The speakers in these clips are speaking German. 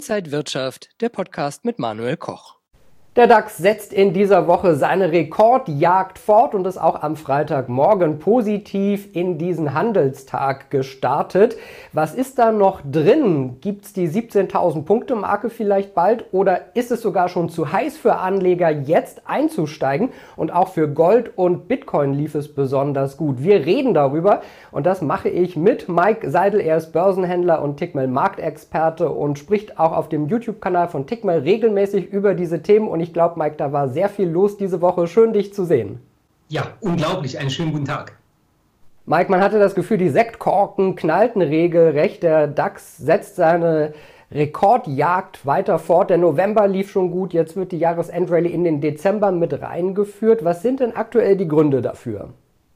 Inside Wirtschaft, der Podcast mit Manuel Koch. Der DAX setzt in dieser Woche seine Rekordjagd fort und ist auch am Freitagmorgen positiv in diesen Handelstag gestartet. Was ist da noch drin? Gibt es die 17.000 Punkte Marke vielleicht bald oder ist es sogar schon zu heiß für Anleger, jetzt einzusteigen? Und auch für Gold und Bitcoin lief es besonders gut. Wir reden darüber und das mache ich mit Mike Seidel. Er ist Börsenhändler und Tickmill Marktexperte und spricht auch auf dem YouTube-Kanal von Tickmill regelmäßig über diese Themen. Und ich glaube, Mike, da war sehr viel los diese Woche. Schön, dich zu sehen. Ja, unglaublich. Einen schönen guten Tag. Mike, man hatte das Gefühl, die Sektkorken knallten regelrecht. Der DAX setzt seine Rekordjagd weiter fort. Der November lief schon gut. Jetzt wird die Jahresendrallye in den Dezember mit reingeführt. Was sind denn aktuell die Gründe dafür?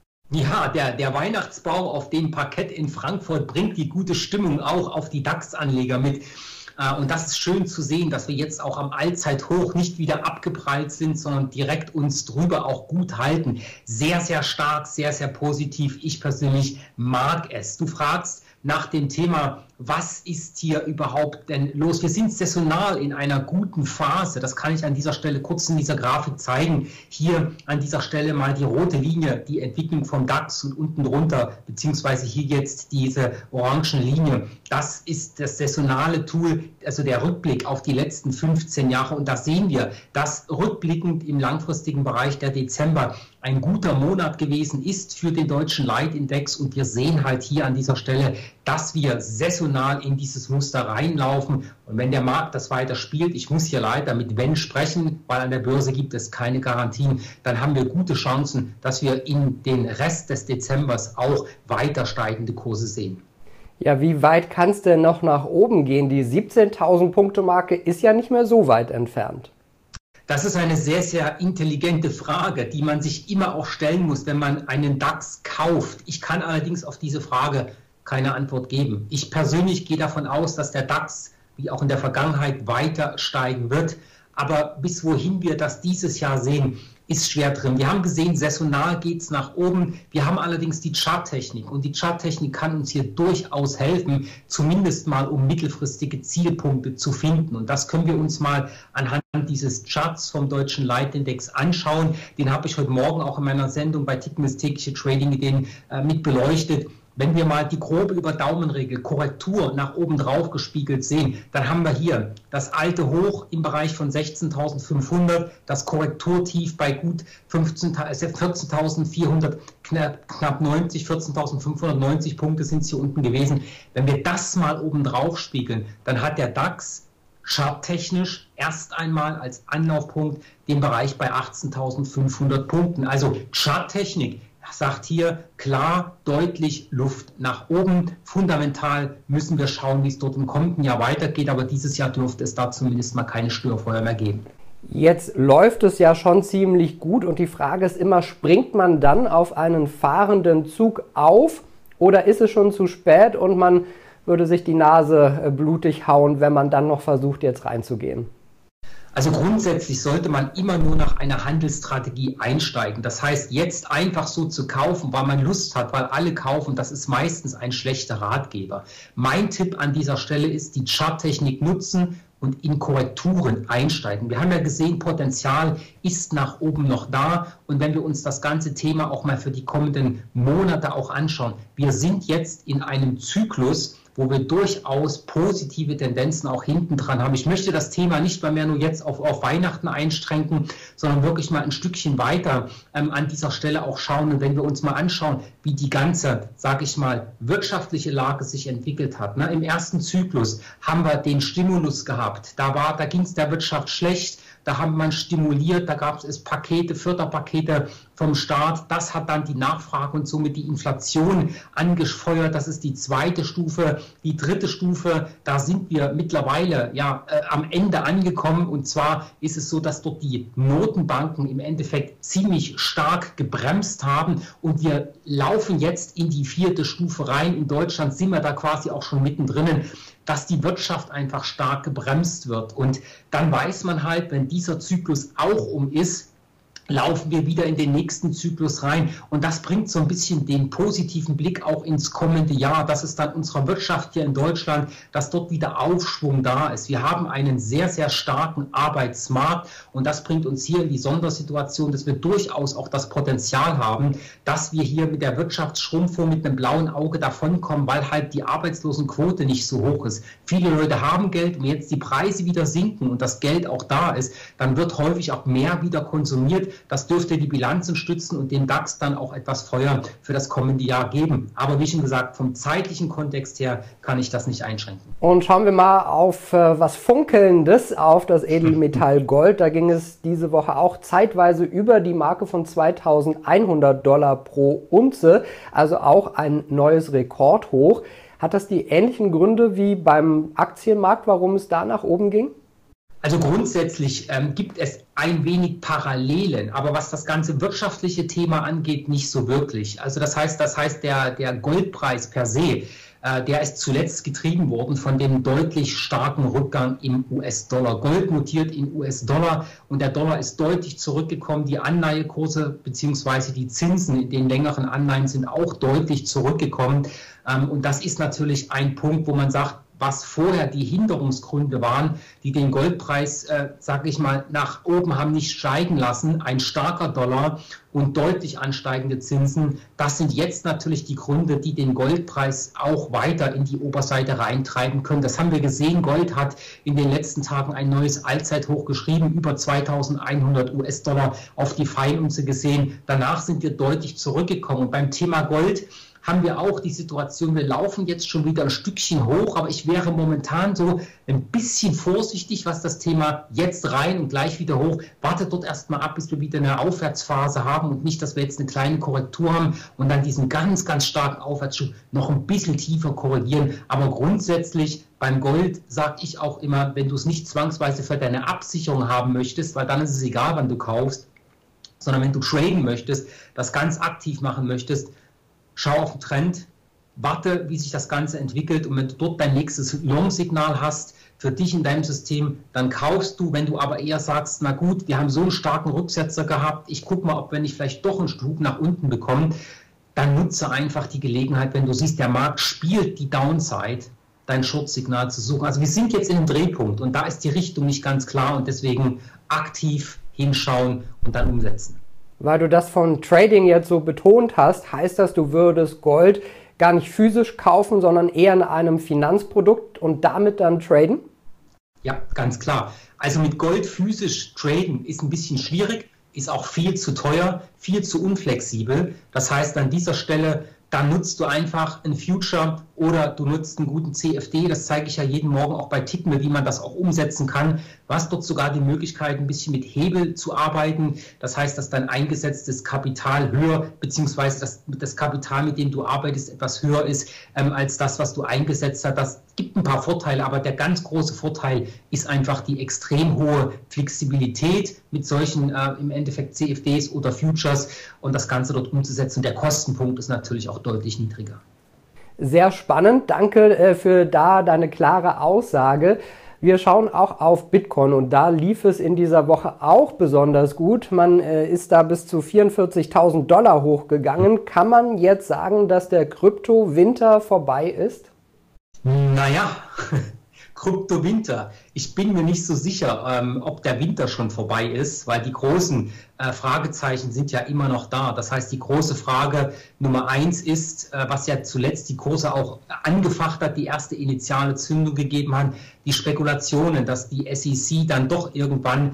Ja, der Weihnachtsbaum auf dem Parkett in Frankfurt bringt die gute Stimmung auch auf die DAX-Anleger mit. Und das ist schön zu sehen, dass wir jetzt auch am Allzeithoch nicht wieder abgeprallt sind, sondern direkt uns drüber auch gut halten. Sehr, sehr stark, sehr, sehr positiv. Ich persönlich mag es. Du fragst nach dem Thema, was ist hier überhaupt denn los? Wir sind saisonal in einer guten Phase. Das kann ich an dieser Stelle kurz in dieser Grafik zeigen. Hier an dieser Stelle mal die rote Linie, die Entwicklung vom DAX und unten drunter, beziehungsweise hier jetzt diese orangen Linie. Das ist das saisonale Tool, also der Rückblick auf die letzten 15 Jahre. Und da sehen wir, dass rückblickend im langfristigen Bereich der Dezember ein guter Monat gewesen ist für den deutschen Leitindex. Und wir sehen halt hier an dieser Stelle, dass wir saisonal in dieses Muster reinlaufen. Und wenn der Markt das weiter spielt, ich muss hier leider mit wenn sprechen, weil an der Börse gibt es keine Garantien, dann haben wir gute Chancen, dass wir in den Rest des Dezembers auch weiter steigende Kurse sehen. Ja, wie weit kann es denn noch nach oben gehen? Die 17.000 Punkte Marke ist ja nicht mehr so weit entfernt. Das ist eine sehr, sehr intelligente Frage, die man sich immer auch stellen muss, wenn man einen DAX kauft. Ich kann allerdings auf diese Frage keine Antwort geben. Ich persönlich gehe davon aus, dass der DAX, wie auch in der Vergangenheit, weiter steigen wird. Aber bis wohin wir das dieses Jahr sehen, ist schwer drin. Wir haben gesehen, saisonal geht es nach oben. Wir haben allerdings die Charttechnik. Und die Charttechnik kann uns hier durchaus helfen, zumindest mal um mittelfristige Zielpunkte zu finden. Und das können wir uns mal anhand dieses Charts vom deutschen Leitindex anschauen. Den habe ich heute Morgen auch in meiner Sendung bei Tickmills tägliche Trading-Ideen mit beleuchtet. Wenn wir mal die grobe Über-Daumen-Regel Korrektur nach oben drauf gespiegelt sehen, dann haben wir hier das alte Hoch im Bereich von 16.500, das Korrekturtief bei gut 14.400, knapp 90, 14.590 Punkte sind es hier unten gewesen. Wenn wir das mal oben drauf spiegeln, dann hat der DAX charttechnisch erst einmal als Anlaufpunkt den Bereich bei 18.500 Punkten. Also Charttechnik sagt hier klar, deutlich Luft nach oben. Fundamental müssen wir schauen, wie es dort im kommenden Jahr weitergeht, aber dieses Jahr dürfte es da zumindest mal keine Störfeuer mehr geben. Jetzt läuft es ja schon ziemlich gut und die Frage ist immer, springt man dann auf einen fahrenden Zug auf oder ist es schon zu spät und man würde sich die Nase blutig hauen, wenn man dann noch versucht, jetzt reinzugehen? Also grundsätzlich sollte man immer nur nach einer Handelsstrategie einsteigen. Das heißt, jetzt einfach so zu kaufen, weil man Lust hat, weil alle kaufen, das ist meistens ein schlechter Ratgeber. Mein Tipp an dieser Stelle ist, die Charttechnik nutzen und in Korrekturen einsteigen. Wir haben ja gesehen, Potenzial ist nach oben noch da. Und wenn wir uns das ganze Thema auch mal für die kommenden Monate auch anschauen, wir sind jetzt in einem Zyklus, wo wir durchaus positive Tendenzen auch hinten dran haben. Ich möchte das Thema nicht mehr nur jetzt auf Weihnachten einschränken, sondern wirklich mal ein Stückchen weiter an dieser Stelle auch schauen. Und wenn wir uns mal anschauen, wie die ganze, sage ich mal, wirtschaftliche Lage sich entwickelt hat. Im ersten Zyklus haben wir den Stimulus gehabt. Da ging es der Wirtschaft schlecht. Da haben man stimuliert, da gab es Pakete, Förderpakete vom Staat. Das hat dann die Nachfrage und somit die Inflation angefeuert. Das ist die zweite Stufe. Die dritte Stufe, da sind wir mittlerweile am Ende angekommen. Und zwar ist es so, dass dort die Notenbanken im Endeffekt ziemlich stark gebremst haben. Und wir laufen jetzt in die vierte Stufe rein. In Deutschland sind wir da quasi auch schon mittendrin, dass die Wirtschaft einfach stark gebremst wird. Und dann weiß man halt, wenn dieser Zyklus auch ist, laufen wir wieder in den nächsten Zyklus rein. Und das bringt so ein bisschen den positiven Blick auch ins kommende Jahr. Das ist dann unserer Wirtschaft hier in Deutschland, dass dort wieder Aufschwung da ist. Wir haben einen sehr, sehr starken Arbeitsmarkt und das bringt uns hier in die Sondersituation, dass wir durchaus auch das Potenzial haben, dass wir hier mit der Wirtschaftsschrumpfung mit einem blauen Auge davonkommen, weil halt die Arbeitslosenquote nicht so hoch ist. Viele Leute haben Geld und jetzt die Preise wieder sinken und das Geld auch da ist, dann wird häufig auch mehr wieder konsumiert. Das dürfte die Bilanzen stützen und dem DAX dann auch etwas Feuer für das kommende Jahr geben. Aber wie schon gesagt, vom zeitlichen Kontext her kann ich das nicht einschränken. Und schauen wir mal auf was Funkelndes, auf das Edelmetall Gold. Da ging es diese Woche auch zeitweise über die Marke von $2.100 pro Unze, also auch ein neues Rekordhoch. Hat das die ähnlichen Gründe wie beim Aktienmarkt, warum es da nach oben ging? Also grundsätzlich gibt es ein wenig Parallelen, aber was das ganze wirtschaftliche Thema angeht, nicht so wirklich. Also das heißt der Goldpreis per se, der ist zuletzt getrieben worden von dem deutlich starken Rückgang im US-Dollar. Gold notiert in US-Dollar und der Dollar ist deutlich zurückgekommen. Die Anleihekurse bzw. die Zinsen in den längeren Anleihen sind auch deutlich zurückgekommen. Und das ist natürlich ein Punkt, wo man sagt, was vorher die Hinderungsgründe waren, die den Goldpreis, sage ich mal, nach oben haben nicht steigen lassen, ein starker Dollar und deutlich ansteigende Zinsen, das sind jetzt natürlich die Gründe, die den Goldpreis auch weiter in die Oberseite reintreiben können. Das haben wir gesehen, Gold hat in den letzten Tagen ein neues Allzeithoch geschrieben, über 2.100 US-Dollar auf die Feinunze gesehen. Danach sind wir deutlich zurückgekommen und beim Thema Gold haben wir auch die Situation, wir laufen jetzt schon wieder ein Stückchen hoch, aber ich wäre momentan so ein bisschen vorsichtig, was das Thema jetzt rein und gleich wieder hoch. Wartet dort erstmal ab, bis wir wieder eine Aufwärtsphase haben und nicht, dass wir jetzt eine kleine Korrektur haben und dann diesen ganz, ganz starken Aufwärtsschub noch ein bisschen tiefer korrigieren. Aber grundsätzlich beim Gold sage ich auch immer, wenn du es nicht zwangsweise für deine Absicherung haben möchtest, weil dann ist es egal, wann du kaufst, sondern wenn du traden möchtest, das ganz aktiv machen möchtest, schau auf den Trend, warte, wie sich das Ganze entwickelt und wenn du dort dein nächstes Long-Signal hast für dich in deinem System, dann kaufst du. Wenn du aber eher sagst, na gut, wir haben so einen starken Rücksetzer gehabt, ich gucke mal, ob wir nicht vielleicht doch einen Schub nach unten bekommen, dann nutze einfach die Gelegenheit, wenn du siehst, der Markt spielt die Downside, dein Short-Signal zu suchen. Also wir sind jetzt in einem Drehpunkt und da ist die Richtung nicht ganz klar und deswegen aktiv hinschauen und dann umsetzen. Weil du das von Trading jetzt so betont hast, heißt das, du würdest Gold gar nicht physisch kaufen, sondern eher in einem Finanzprodukt und damit dann traden? Ja, ganz klar. Also mit Gold physisch traden ist ein bisschen schwierig, ist auch viel zu teuer, viel zu unflexibel. Das heißt, an dieser Stelle, dann nutzt du einfach ein Future oder du nutzt einen guten CFD. Das zeige ich ja jeden Morgen auch bei Tickmill, wie man das auch umsetzen kann. Du hast dort sogar die Möglichkeit, ein bisschen mit Hebel zu arbeiten. Das heißt, dass dein eingesetztes Kapital höher, beziehungsweise das Kapital, mit dem du arbeitest, etwas höher ist als das, was du eingesetzt hast. Das gibt ein paar Vorteile, aber der ganz große Vorteil ist einfach die extrem hohe Flexibilität mit solchen im Endeffekt CFDs oder Futures und das Ganze dort umzusetzen. Der Kostenpunkt ist natürlich auch deutlich niedriger. Sehr spannend. Danke für deine klare Aussage. Wir schauen auch auf Bitcoin und da lief es in dieser Woche auch besonders gut. Man ist da bis zu $44.000 hochgegangen. Kann man jetzt sagen, dass der Krypto-Winter vorbei ist? Naja, Krypto-Winter. Ich bin mir nicht so sicher, ob der Winter schon vorbei ist, weil die großen Fragezeichen sind ja immer noch da. Das heißt, die große Frage Nummer 1 ist, was ja zuletzt die Kurse auch angefacht hat, die erste initiale Zündung gegeben hat, die Spekulationen, dass die SEC dann doch irgendwann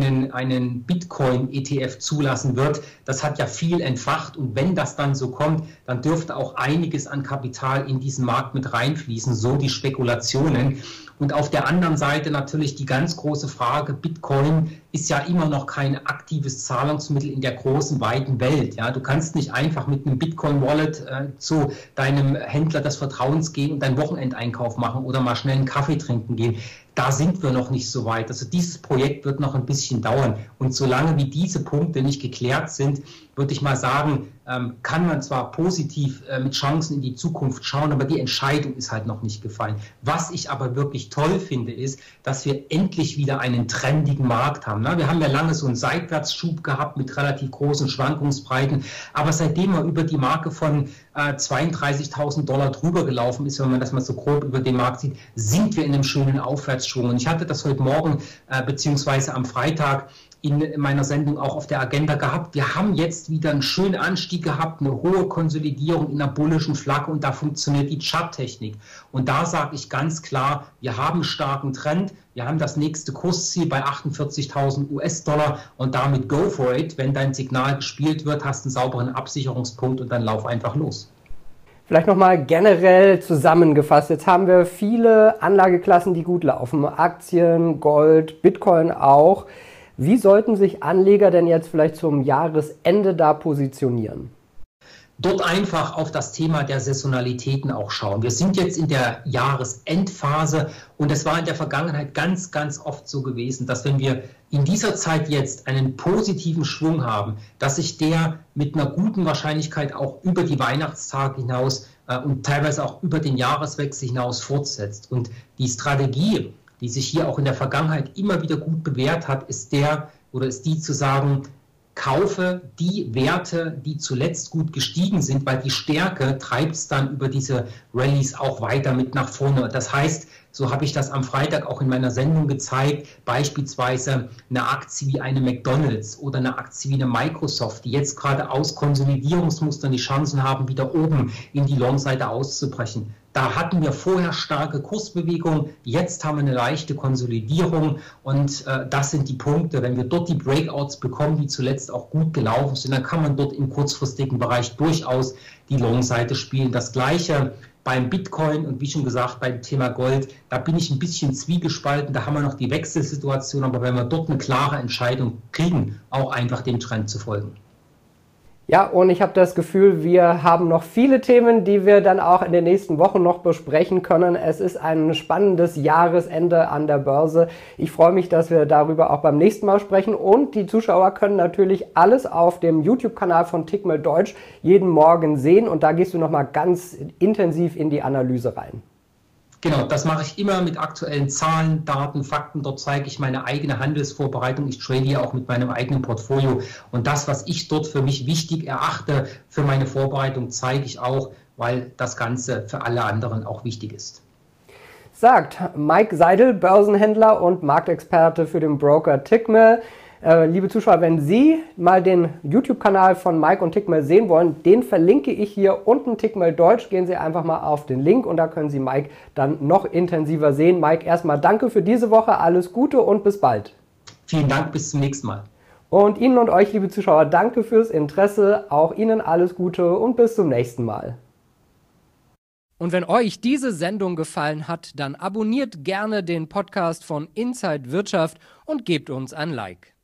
einen Bitcoin-ETF zulassen wird. Das hat ja viel entfacht und wenn das dann so kommt, dann dürfte auch einiges an Kapital in diesen Markt mit reinfließen, so die Spekulationen. Und auf der anderen Seite natürlich die ganz große Frage, Bitcoin ist ja immer noch kein aktives Zahlungsmittel in der großen, weiten Welt. Ja, du kannst nicht einfach mit einem Bitcoin-Wallet zu deinem Händler des Vertrauens gehen und deinen Wochenendeinkauf machen oder mal schnell einen Kaffee trinken gehen. Da sind wir noch nicht so weit. Also dieses Projekt wird noch ein bisschen dauern. Und solange wie diese Punkte nicht geklärt sind, würde ich mal sagen, kann man zwar positiv mit Chancen in die Zukunft schauen, aber die Entscheidung ist halt noch nicht gefallen. Was ich aber wirklich toll finde, ist, dass wir endlich wieder einen trendigen Markt haben. Wir haben ja lange so einen Seitwärtsschub gehabt mit relativ großen Schwankungsbreiten, aber seitdem man über die Marke von $32.000 drüber gelaufen ist, wenn man das mal so grob über den Markt sieht, sind wir in einem schönen Aufwärtsschwung. Und ich hatte das heute Morgen beziehungsweise am Freitag in meiner Sendung auch auf der Agenda gehabt. Wir haben jetzt wieder einen schönen Anstieg gehabt, eine hohe Konsolidierung in einer bullischen Flagge und da funktioniert die Charttechnik. Und da sage ich ganz klar, wir haben einen starken Trend, wir haben das nächste Kursziel bei 48.000 US-Dollar und damit go for it. Wenn dein Signal gespielt wird, hast einen sauberen Absicherungspunkt und dann lauf einfach los. Vielleicht nochmal generell zusammengefasst. Jetzt haben wir viele Anlageklassen, die gut laufen. Aktien, Gold, Bitcoin auch. Wie sollten sich Anleger denn jetzt vielleicht zum Jahresende da positionieren? Dort einfach auf das Thema der Saisonalitäten auch schauen. Wir sind jetzt in der Jahresendphase und es war in der Vergangenheit ganz, ganz oft so gewesen, dass wenn wir in dieser Zeit jetzt einen positiven Schwung haben, dass sich der mit einer guten Wahrscheinlichkeit auch über die Weihnachtstage hinaus und teilweise auch über den Jahreswechsel hinaus fortsetzt. Und die Strategie, die sich hier auch in der Vergangenheit immer wieder gut bewährt hat, ist die zu sagen, kaufe die Werte, die zuletzt gut gestiegen sind, weil die Stärke treibt es dann über diese Rallyes auch weiter mit nach vorne. Das heißt, so habe ich das am Freitag auch in meiner Sendung gezeigt, beispielsweise eine Aktie wie eine McDonald's oder eine Aktie wie eine Microsoft, die jetzt gerade aus Konsolidierungsmustern die Chancen haben, wieder oben in die Long-Seite auszubrechen. Da hatten wir vorher starke Kursbewegungen, jetzt haben wir eine leichte Konsolidierung und das sind die Punkte. Wenn wir dort die Breakouts bekommen, die zuletzt auch gut gelaufen sind, dann kann man dort im kurzfristigen Bereich durchaus die Long-Seite spielen. Das Gleiche beim Bitcoin und wie schon gesagt beim Thema Gold, da bin ich ein bisschen zwiegespalten, da haben wir noch die Wechselsituation, aber wenn wir dort eine klare Entscheidung kriegen, auch einfach dem Trend zu folgen. Ja, und ich habe das Gefühl, wir haben noch viele Themen, die wir dann auch in den nächsten Wochen noch besprechen können. Es ist ein spannendes Jahresende an der Börse. Ich freue mich, dass wir darüber auch beim nächsten Mal sprechen. Und die Zuschauer können natürlich alles auf dem YouTube-Kanal von Tickmill Deutsch jeden Morgen sehen. Und da gehst du nochmal ganz intensiv in die Analyse rein. Genau, das mache ich immer mit aktuellen Zahlen, Daten, Fakten. Dort zeige ich meine eigene Handelsvorbereitung. Ich trade hier auch mit meinem eigenen Portfolio. Und das, was ich dort für mich wichtig erachte für meine Vorbereitung, zeige ich auch, weil das Ganze für alle anderen auch wichtig ist. Sagt Mike Seidel, Börsenhändler und Marktexperte für den Broker Tickmill. Liebe Zuschauer, wenn Sie mal den YouTube-Kanal von Mike und Tickmill sehen wollen, den verlinke ich hier unten, Tickmill Deutsch. Gehen Sie einfach mal auf den Link und da können Sie Mike dann noch intensiver sehen. Mike, erstmal danke für diese Woche, alles Gute und bis bald. Vielen Dank, bis zum nächsten Mal. Und Ihnen und euch, liebe Zuschauer, danke fürs Interesse. Auch Ihnen alles Gute und bis zum nächsten Mal. Und wenn euch diese Sendung gefallen hat, dann abonniert gerne den Podcast von Inside Wirtschaft und gebt uns ein Like.